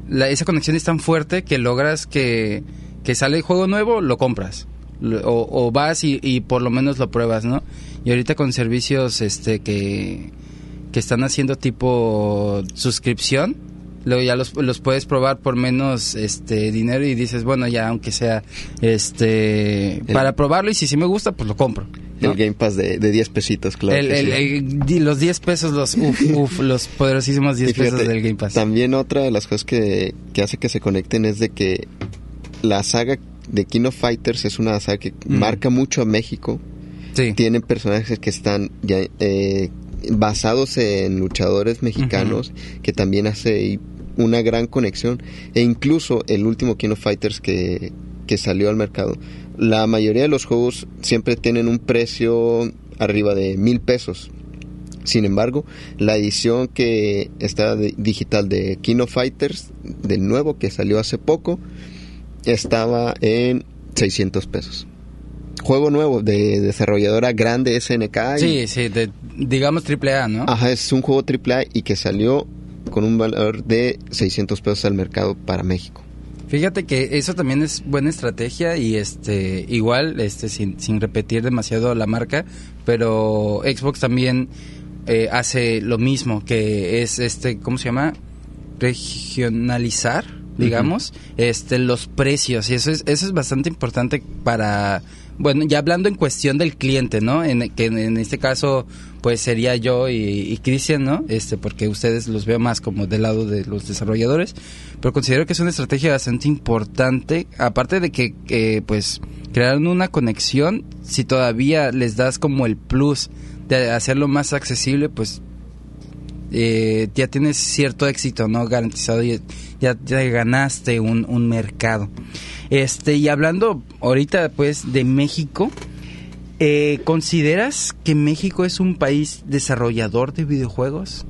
la, esa conexión es tan fuerte que logras que, que sale el juego nuevo, lo compras. O, o vas y, y por lo menos lo pruebas, ¿no? Y ahorita con servicios este que, que están haciendo tipo suscripción, luego ya los, los puedes probar por menos este dinero y dices, bueno, ya aunque sea este el, para probarlo, y si sí me gusta, pues lo compro, ¿no? El Game Pass de, de diez pesitos, claro. El, el, sí. el, los diez pesos, los uf, uf, los poderosísimos diez fíjate, pesos del Game Pass. También otra de las cosas que, que hace que se conecten es de que la saga de King of Fighters es una saga que mm. marca mucho a México. Sí. Tienen personajes que están ya eh, basados en luchadores mexicanos, uh-huh. que también hace una gran conexión. E incluso el último King of Fighters que, que salió al mercado, la mayoría de los juegos siempre tienen un precio arriba de mil pesos. Sin embargo, la edición que está de, digital de King of Fighters, del nuevo que salió hace poco, estaba en seiscientos pesos. Juego nuevo de desarrolladora grande S N K. Sí, y, sí, de, digamos triple A, ¿no? Ajá, es un juego triple A y que salió con un valor de seiscientos pesos al mercado para México. Fíjate que eso también es buena estrategia y este igual este sin, sin repetir demasiado la marca, pero Xbox también eh, hace lo mismo, que es este, ¿cómo se llama? Regionalizar, digamos, uh-huh. este los precios, y eso es eso es bastante importante para, bueno, ya hablando en cuestión del cliente, ¿no? En que en este caso pues sería yo y, y Cristian, ¿no? Este, porque ustedes los veo más como del lado de los desarrolladores, pero considero que es una estrategia bastante importante, aparte de que eh, pues crearon una conexión. Si todavía les das como el plus de hacerlo más accesible, pues eh, ya tienes cierto éxito, ¿no? Garantizado, y ya, ya ganaste un, un mercado. Este, y hablando ahorita pues de México, eh, ¿consideras que México es un país desarrollador de videojuegos?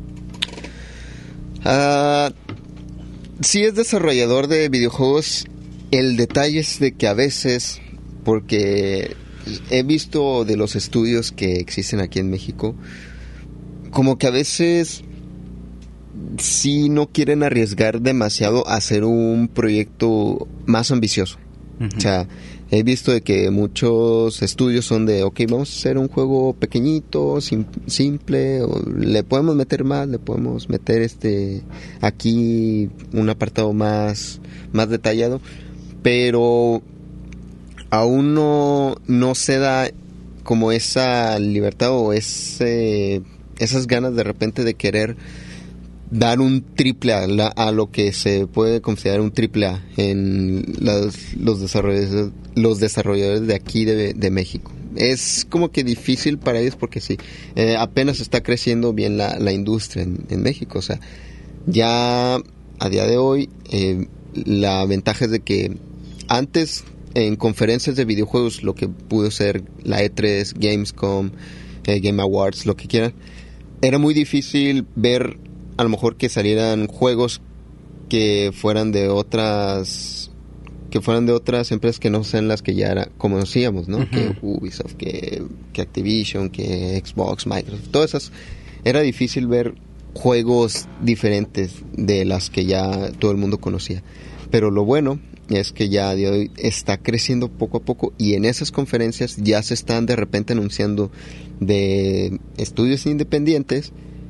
Uh, sí es desarrollador de videojuegos. El detalle es de que a veces, porque he visto de los estudios que existen aquí en México, como que a veces sí no quieren arriesgar demasiado a hacer un proyecto más ambicioso. Uh-huh. O sea, he visto de que muchos estudios son de, ok, vamos a hacer un juego pequeñito, sim- simple, o le podemos meter más, le podemos meter este aquí un apartado más, más detallado, pero aún no, no se da como esa libertad o ese, esas ganas de repente de querer dar un triple A, la, a lo que se puede considerar un triple A en las, los desarrolladores los desarrolladores de aquí de, de México. Es como que difícil para ellos porque sí, eh, apenas está creciendo bien la, la industria en, en México. O sea, ya a día de hoy eh, la ventaja es de que antes en conferencias de videojuegos, lo que pudo ser la E tres, Gamescom, eh, Game Awards, lo que quieran, era muy difícil ver a lo mejor que salieran juegos que fueran de otras que fueran de otras empresas que no sean las que ya era, conocíamos, ¿no? Uh-huh. Que Ubisoft, que, que Activision, que Xbox, Microsoft, todas esas. Era difícil ver juegos diferentes de las que ya todo el mundo conocía. Pero lo bueno es que ya a día de hoy está creciendo poco a poco, y en esas conferencias ya se están de repente anunciando de estudios independientes,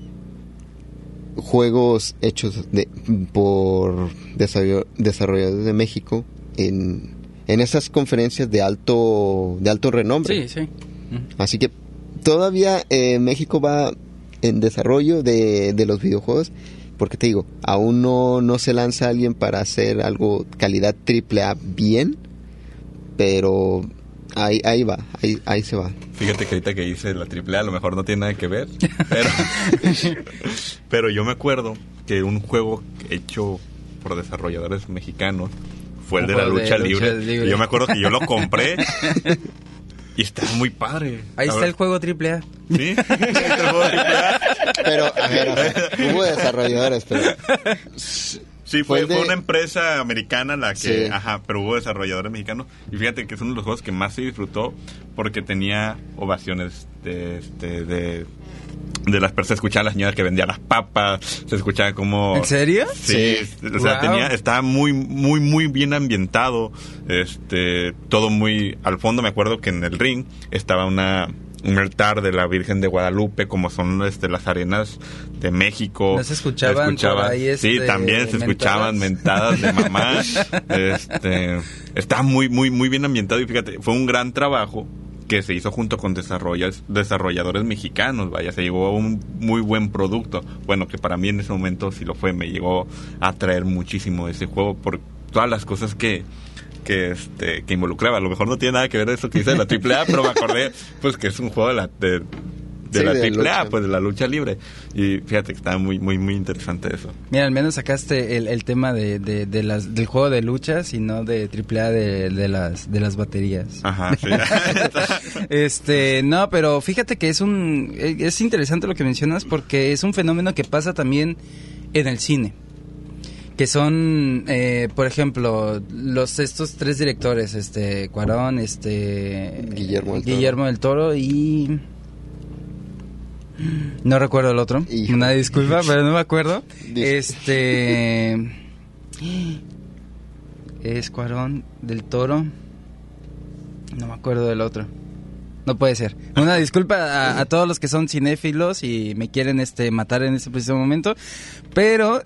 juegos hechos de, por desarrolladores de México en, en esas conferencias de alto de alto renombre. Sí, sí. Uh-huh. Así que todavía eh, México va en desarrollo de, de los videojuegos, porque te digo, aún no, no se lanza alguien para hacer algo calidad triple A bien, pero ahí, ahí va, ahí, ahí se va. Fíjate que ahorita que hice la triple A a lo mejor no tiene nada que ver, pero, pero yo me acuerdo que un juego hecho por desarrolladores mexicanos fue el de la lucha, de libre. lucha libre. Y yo me acuerdo que yo lo compré y estaba muy padre. Ahí a está ver. El juego triple A. Sí, el juego triple A. Pero, a ver, a ver, hubo desarrolladores, pero... Sí, fue, fue, de... fue una empresa americana la que, sí. Ajá, pero hubo desarrolladores mexicanos. Y fíjate que es uno de los juegos que más se disfrutó porque tenía ovaciones de, de, de de las personas, se escuchaba a la señora que vendía las papas, se escuchaba como... ¿En serio? Sí, sí. O sea, wow. tenía, estaba muy, muy, muy bien ambientado, este, todo muy... Al fondo me acuerdo que en el ring estaba una... un altar de la Virgen de Guadalupe, como son este, las arenas de México. ¿No se escuchaban, se escuchaba, por ahí este, sí, también se escuchaban mentadas de mamá. este, está muy, muy, muy bien ambientado y fíjate, fue un gran trabajo que se hizo junto con desarrolladores mexicanos, vaya, se llegó a un muy buen producto. Bueno, que para mí en ese momento sí lo fue, me llegó a atraer muchísimo ese juego por todas las cosas que que este que involucraba. A lo mejor no tiene nada que ver eso que dice de la triple A, pero me acordé pues que es un juego de la de, de sí, la triple A, pues de la lucha libre. Y fíjate que está muy muy muy interesante eso. Mira, al menos sacaste el, el tema de, de, de las del juego de luchas y no de triple A de, de las de las baterías. Ajá, sí. este, no, pero fíjate que es un es interesante lo que mencionas porque es un fenómeno que pasa también en el cine. Que son, eh, por ejemplo, los estos tres directores, este Cuarón, este Guillermo del Toro, Guillermo del Toro y no recuerdo el otro. Hijo. Una disculpa, pero no me acuerdo. Este es Cuarón, del Toro. No me acuerdo del otro. No puede ser. Una disculpa a, a todos los que son cinéfilos y me quieren este matar en este preciso momento, pero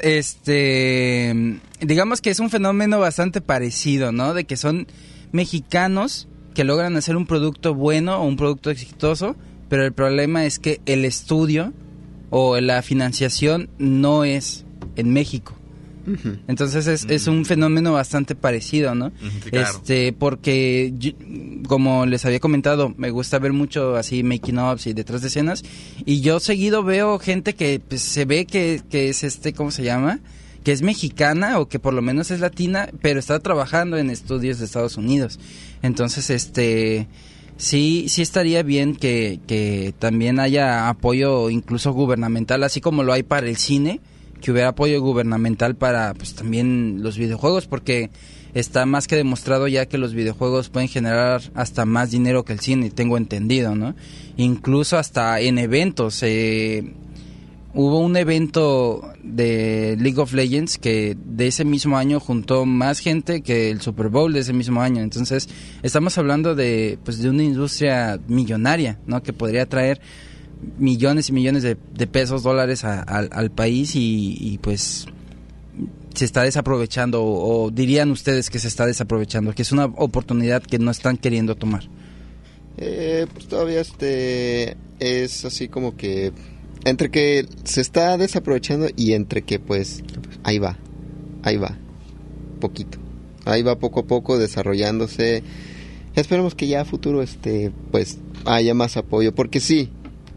este digamos que es un fenómeno bastante parecido, ¿no? De que son mexicanos que logran hacer un producto bueno o un producto exitoso, pero el problema es que el estudio o la financiación no es en México. Entonces es, es un fenómeno bastante parecido, ¿no? Sí, claro. Este, porque yo, como les había comentado, me gusta ver mucho así making ofs y detrás de escenas, y yo seguido veo gente que pues, se ve que, que es este, ¿cómo se llama? Que es mexicana o que por lo menos es latina, pero está trabajando en estudios de Estados Unidos. Entonces, este, sí, sí estaría bien que, que también haya apoyo incluso gubernamental, así como lo hay para el cine, que hubiera apoyo gubernamental para pues también los videojuegos, porque está más que demostrado ya que los videojuegos pueden generar hasta más dinero que el cine, tengo entendido, ¿no? Incluso hasta en eventos. Eh, hubo un evento de League of Legends que de ese mismo año juntó más gente que el Super Bowl de ese mismo año. Entonces estamos hablando de pues de una industria millonaria, ¿no? Que podría traer millones y millones de, de pesos, dólares a, a, al país y, y pues se está desaprovechando o, o dirían ustedes que se está desaprovechando, que es una oportunidad que no están queriendo tomar. Eh, pues todavía este es así como que entre que se está desaprovechando y entre que pues ahí va, ahí va, poquito, ahí va poco a poco desarrollándose. Esperemos que ya a futuro este pues haya más apoyo, porque sí,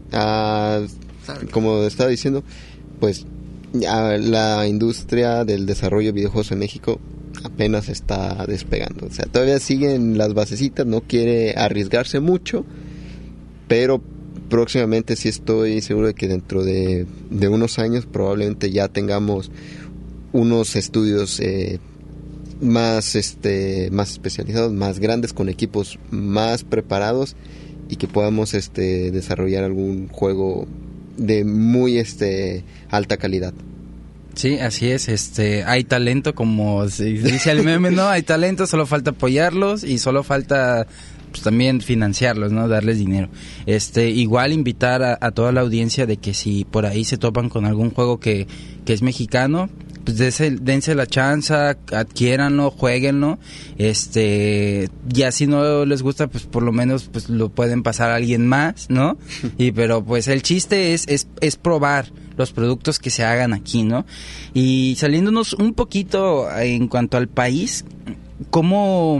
Uh, como estaba diciendo, pues uh, la industria del desarrollo de videojuegos en México apenas está despegando. O sea, todavía siguen las basecitas, no quiere arriesgarse mucho, pero próximamente sí estoy seguro de que dentro de, de unos años probablemente ya tengamos unos estudios eh, más, este, más especializados, más grandes, con equipos más preparados, y que podamos este desarrollar algún juego de muy este alta calidad. Sí, así es, este hay talento, como se dice el meme, ¿no? Hay talento, solo falta apoyarlos y solo falta pues también financiarlos, ¿no? Darles dinero. Este, igual invitar a, a toda la audiencia de que si por ahí se topan con algún juego que, que es mexicano, pues dense, dense la chance, adquiéranlo, jueguenlo, este, ya si no les gusta, pues por lo menos pues lo pueden pasar a alguien más, ¿no? Y pero pues el chiste es, es, es probar los productos que se hagan aquí, ¿no? Y saliéndonos un poquito en cuanto al país, ¿cómo,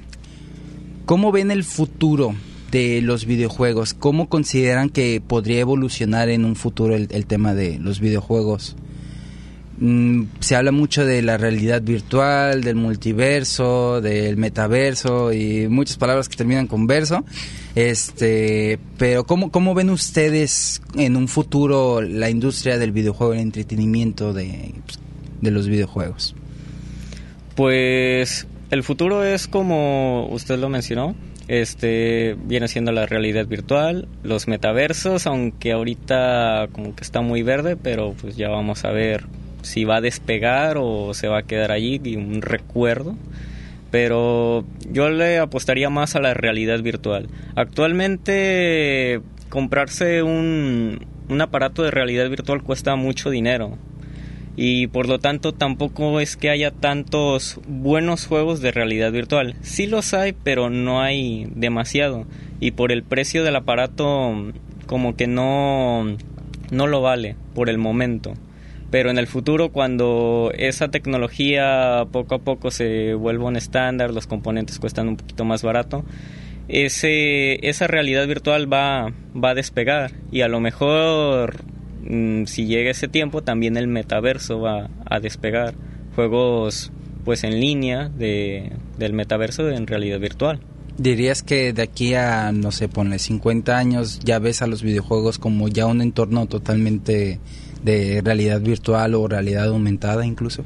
cómo ven el futuro de los videojuegos? ¿Cómo consideran que podría evolucionar en un futuro el, el tema de los videojuegos? Mm, se habla mucho de la realidad virtual, del multiverso, del metaverso y muchas palabras que terminan con verso. Este, pero ¿cómo, cómo ven ustedes en un futuro la industria del videojuego, el entretenimiento de, de los videojuegos? Pues el futuro es como usted lo mencionó, Este viene siendo la realidad virtual, los metaversos, aunque ahorita como que está muy verde, pero pues ya vamos a ver si va a despegar o se va a quedar allí, un recuerdo. Pero yo le apostaría más a la realidad virtual. Actualmente comprarse un, un aparato de realidad virtual cuesta mucho dinero. Y por lo tanto tampoco es que haya tantos buenos juegos de realidad virtual. Sí los hay, pero no hay demasiado. Y por el precio del aparato como que no, no lo vale por el momento. Pero en el futuro, cuando esa tecnología poco a poco se vuelva un estándar, los componentes cuestan un poquito más barato, ese, esa realidad virtual va, va a despegar. Y a lo mejor, mmm, si llega ese tiempo, también el metaverso va a despegar. Juegos pues en línea de, del metaverso en realidad virtual. ¿Dirías que de aquí a, no sé, ponle cincuenta años, ya ves a los videojuegos como ya un entorno totalmente de realidad virtual o realidad aumentada incluso?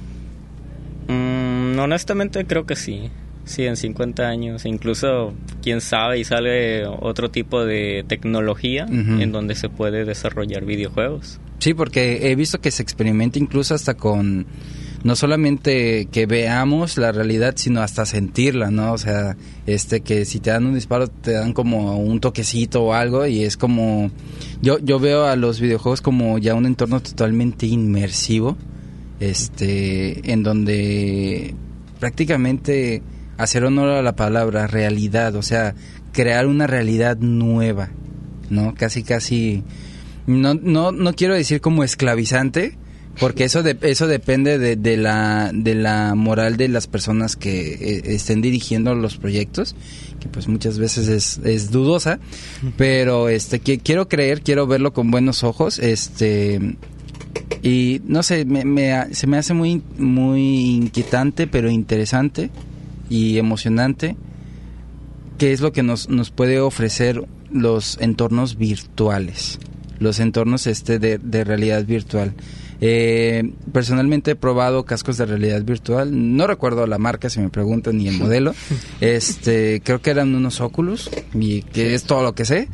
Mm, honestamente creo que sí. Sí, en cincuenta años. Incluso, quién sabe, y sale otro tipo de tecnología uh-huh. en donde se puede desarrollar videojuegos. Sí, porque he visto que se experimenta incluso hasta con... no solamente que veamos la realidad, sino hasta sentirla, ¿no? O sea, este que si te dan un disparo te dan como un toquecito o algo y es como... Yo yo veo a los videojuegos como ya un entorno totalmente inmersivo, este, en donde prácticamente hacer honor a la palabra realidad, o sea, crear una realidad nueva, ¿no? Casi casi... No, no, no quiero decir como esclavizante, porque eso de, eso depende de, de la de la moral de las personas que eh, estén dirigiendo los proyectos, que pues muchas veces es, es dudosa, pero este que quiero creer, quiero verlo con buenos ojos, este y no sé, me, me se me hace muy muy inquietante, pero interesante y emocionante, qué es lo que nos nos puede ofrecer los entornos virtuales, los entornos este de, de realidad virtual. Eh, personalmente he probado cascos de realidad virtual, no recuerdo la marca si me preguntan ni el modelo, este creo que eran unos Oculus y que es todo lo que sé.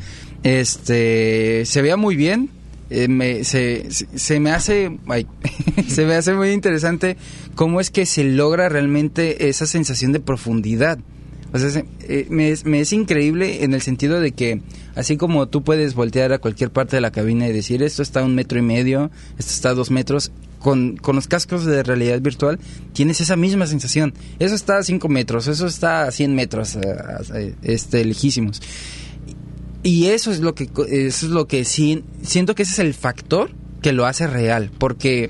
Este se veía muy bien, eh, me, se, se, se me hace ay, se me hace muy interesante cómo es que se logra realmente esa sensación de profundidad. O sea, eh, me, es, me es increíble en el sentido de que así como tú puedes voltear a cualquier parte de la cabina y decir esto está a un metro y medio, esto está a dos metros, con, con los cascos de realidad virtual tienes esa misma sensación. Eso está a cinco metros, eso está a cien metros, a, a, este, lejísimos. Y eso es lo que eso es lo que sí, siento que ese es el factor que lo hace real, porque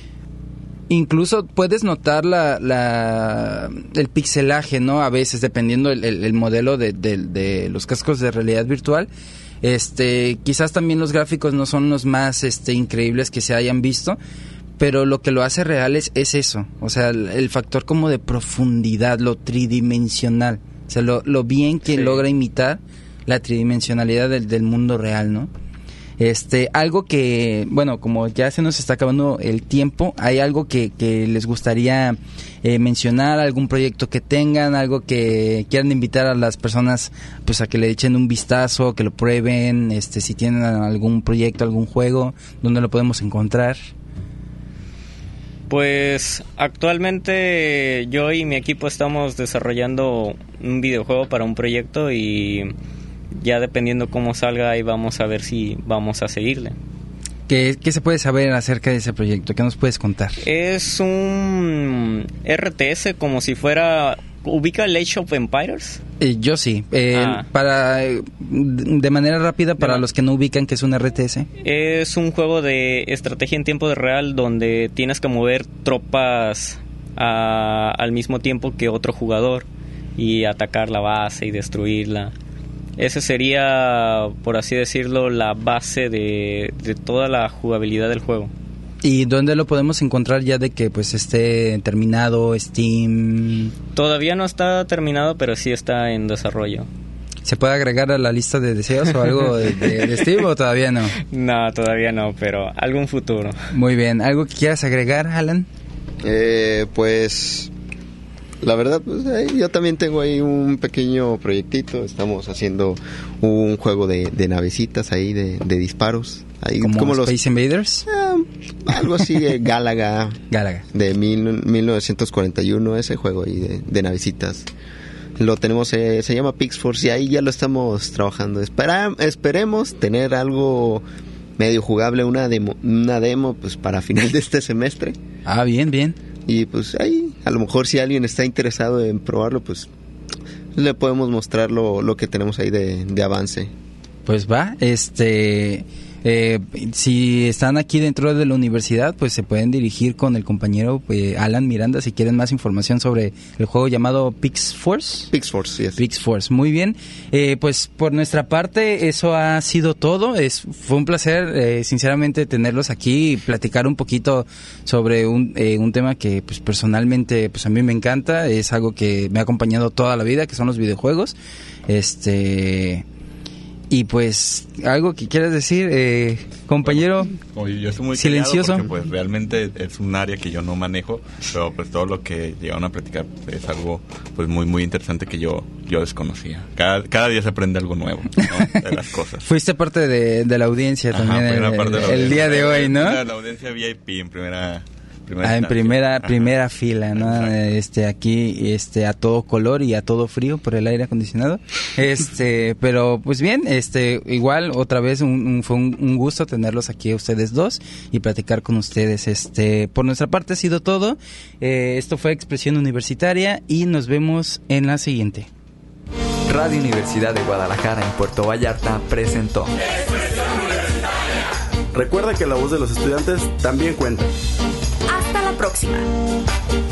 incluso puedes notar la, la el pixelaje, ¿no? A veces, dependiendo el, el, el modelo de, de, de los cascos de realidad virtual. Este, quizás también los gráficos no son los más este, increíbles que se hayan visto, pero lo que lo hace real es, es eso. O sea, el, el factor como de profundidad, lo tridimensional. O sea, lo, lo bien que sí. logra imitar la tridimensionalidad del, del mundo real, ¿no? Este, algo que, bueno, como ya se nos está acabando el tiempo, ¿hay algo que, que les gustaría eh, mencionar? ¿Algún proyecto que tengan? ¿Algo que quieran invitar a las personas pues a que le echen un vistazo, que lo prueben? Este, si tienen algún proyecto, algún juego, ¿dónde lo podemos encontrar? Pues actualmente yo y mi equipo estamos desarrollando un videojuego para un proyecto y ya dependiendo cómo salga ahí vamos a ver si vamos a seguirle. ¿Qué, ¿Qué se puede saber acerca de ese proyecto? ¿Qué nos puedes contar? Es un R T S como si fuera... ¿Ubica el Age of Empires? Eh, yo sí. Eh, ah. Para de manera rápida, para no. los que no ubican, ¿qué es un R T S? Es un juego de estrategia en tiempo real donde tienes que mover tropas a, al mismo tiempo que otro jugador y atacar la base y destruirla. Ese sería, por así decirlo, la base de, de toda la jugabilidad del juego. ¿Y dónde lo podemos encontrar ya de que pues esté terminado, Steam? Todavía no está terminado, pero sí está en desarrollo. ¿Se puede agregar a la lista de deseos o algo de, de, de Steam o todavía no? No, todavía no, pero algún futuro. Muy bien. ¿Algo que quieras agregar, Alan? Eh, pues... La verdad, pues eh, yo también tengo ahí un pequeño proyectito. Estamos haciendo un juego de, de navecitas ahí, de, de disparos. Ahí, ¿Como, como los Space Invaders? Eh, algo así, eh, Gálaga. Gálaga. De mil, mil novecientos cuarenta y uno, ese juego ahí de, de navecitas. Lo tenemos, eh, se llama Pixforce y ahí ya lo estamos trabajando. Espera, esperemos tener algo medio jugable, una demo, una demo pues para final de este semestre. Ah, bien, bien. Y pues ahí, a lo mejor si alguien está interesado en probarlo, pues le podemos mostrar lo, lo que tenemos ahí de, de avance. Pues va, este... Eh, si están aquí dentro de la universidad, pues se pueden dirigir con el compañero eh, Alan Miranda si quieren más información sobre el juego llamado Pixforce. Pixforce, yes. Pixforce, muy bien. Eh, pues por nuestra parte eso ha sido todo. Es, fue un placer, eh, sinceramente, tenerlos aquí y platicar un poquito sobre un, eh, un tema que pues personalmente pues a mí me encanta. Es algo que me ha acompañado toda la vida, que son los videojuegos. Este... Y pues, algo que quieras decir, eh, compañero. Oye, yo estoy muy silencioso. Porque pues realmente es un área que yo no manejo, pero pues todo lo que llegaron a platicar es algo pues muy muy interesante que yo yo desconocía. Cada, cada día se aprende algo nuevo, ¿no? De las cosas. Fuiste parte de, de la audiencia Ajá, también el, parte de la el audiencia. día de hoy, ¿no? La, la audiencia V I P en primera Primera ah, en primera primera fila, ¿no? Exacto. Este aquí este a todo color y a todo frío por el aire acondicionado. Este, pero pues bien, este igual otra vez un, un, fue un, un gusto tenerlos aquí a ustedes dos y platicar con ustedes. Este, por nuestra parte ha sido todo. Eh, esto fue Expresión Universitaria y nos vemos en la siguiente. Radio Universidad de Guadalajara en Puerto Vallarta presentó. Recuerda que la voz de los estudiantes también cuenta. Hasta la próxima.